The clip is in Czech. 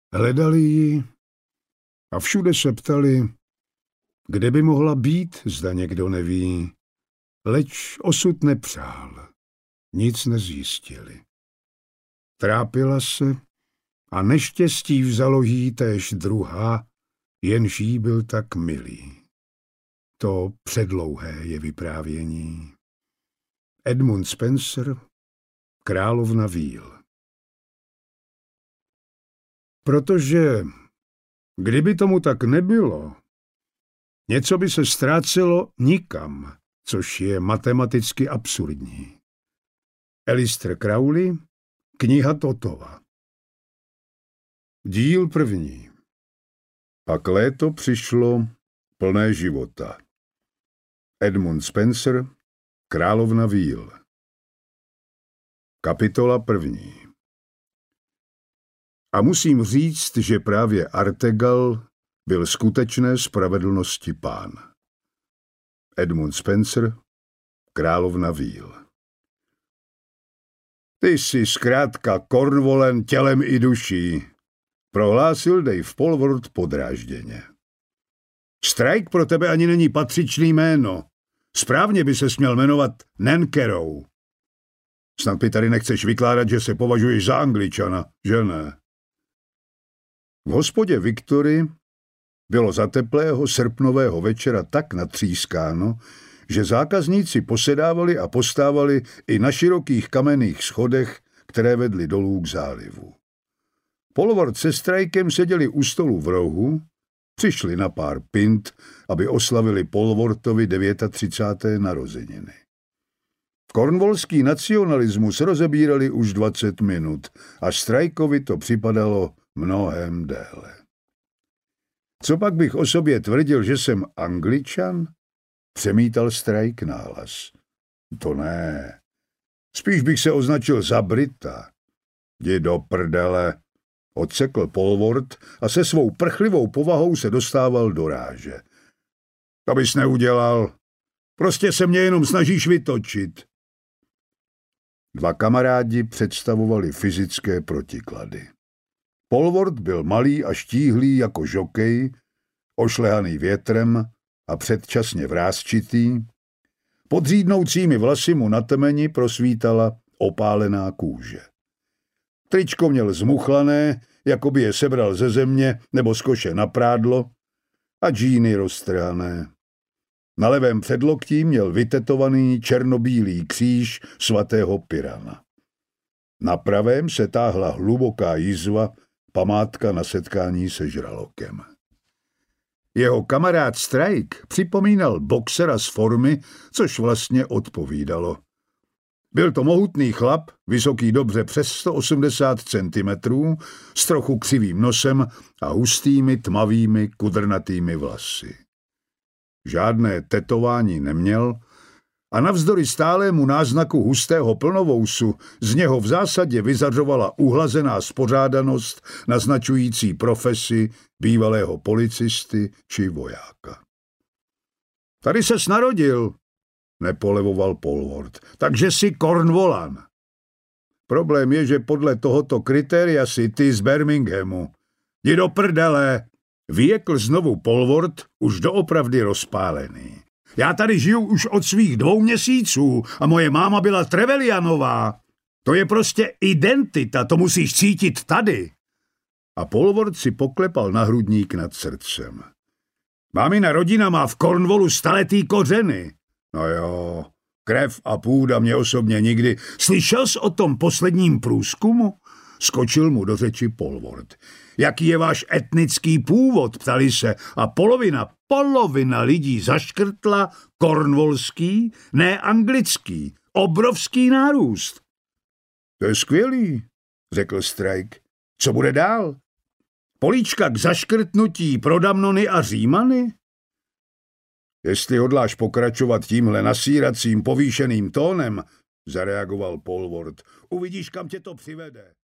Hledali ji a všude se ptali, kde by mohla být, zda někdo neví. Leč osud nepřál. Nic nezjistili. Trápila se a neštěstí vzalo jí též druhá, jenž jí byl tak milý. To předlouhé je vyprávění. Edmund Spenser, Královna víl. Protože kdyby tomu tak nebylo, něco by se ztrácelo nikam, což je matematicky absurdní. Aleister Crowley, Kniha Totova. Díl první. Pak léto přišlo plné života. Edmund Spenser, Královna víl. Kapitola první. A musím říct, že právě Artegal byl skutečné spravedlnosti pán. Edmund Spenser, Královna víl. Ty jsi zkrátka Cornwallen tělem i duší, prohlásil Dave Polwart podrážděně. Strike pro tebe ani není patřičný jméno. Správně by se směl jmenovat Nancarrow. Snad mi tady nechceš vykládat, že se považuješ za Angličana, že ne? V hospodě Victory bylo za teplého srpnového večera tak natřískáno, že zákazníci posedávali a postávali i na širokých kamenných schodech, které vedly dolů k zálivu. Polwart se Strikem seděli u stolu v rohu, přišli na pár pint, aby oslavili Polwartovi 39. narozeniny. Cornwallský nacionalismus rozebírali už 20 minut a Strikeovi to připadalo mnohem déle. Co pak bych o sobě tvrdil, že jsem Angličan? Přemítal Strike nahlas. To ne. Spíš bych se označil za Brita. Jdi do prdele, odsekl Polwart a se svou prchlivou povahou se dostával do ráže. To bys neudělal. Prostě se mě jenom snažíš vytočit. Dva kamarádi představovali fyzické protiklady. Polwart byl malý a štíhlý jako žokej, ošlehaný větrem a předčasně vrásčitý. Pod řídnoucími vlasy mu na temeni prosvítala opálená kůže. Tričko měl zmuchlané, jako by je sebral ze země nebo z koše na prádlo, a džíny roztrhané. Na levém předloktí měl vytetovaný černobílý kříž svatého Pyrana. Na pravém se táhla hluboká jizva, památka na setkání se žralokem. Jeho kamarád Strike připomínal boxera z formy, což vlastně odpovídalo. Byl to mohutný chlap, vysoký dobře přes 180 cm, s trochu křivým nosem a hustými tmavými kudrnatými vlasy. Žádné tetování neměl a navzdory stálému náznaku hustého plnovousu z něho v zásadě vyzařovala uhlazená spořádanost naznačující profesi bývalého policisty či vojáka. Tady ses narodil, nepolevoval Polwart, takže jsi Cornwallan. Problém je, že podle tohoto kritéria si ty z Birminghamu. Jdi do prdele, vyjekl znovu Polwart, už doopravdy rozpálený. Já tady žiju už od svých 2 měsíců a moje máma byla Trevelyanová. To je prostě identita, to musíš cítit tady. A Polwart si poklepal na hrudník nad srdcem. Mámina rodina má v Cornwallu staletý kořeny. No jo, krev a půda mě osobně nikdy. Slyšel jsi o tom posledním průzkumu? Skočil mu do řeči Polwart. Jaký je váš etnický původ, ptali se, a polovina lidí zaškrtla cornwallský, ne anglický. Obrovský nárůst. To je skvělý, řekl Strike. Co bude dál? Políčka k zaškrtnutí pro Damnony a Římany? Jestli hodláš pokračovat tímhle nasíracím povýšeným tónem, zareagoval Polwart, uvidíš, kam tě to přivede.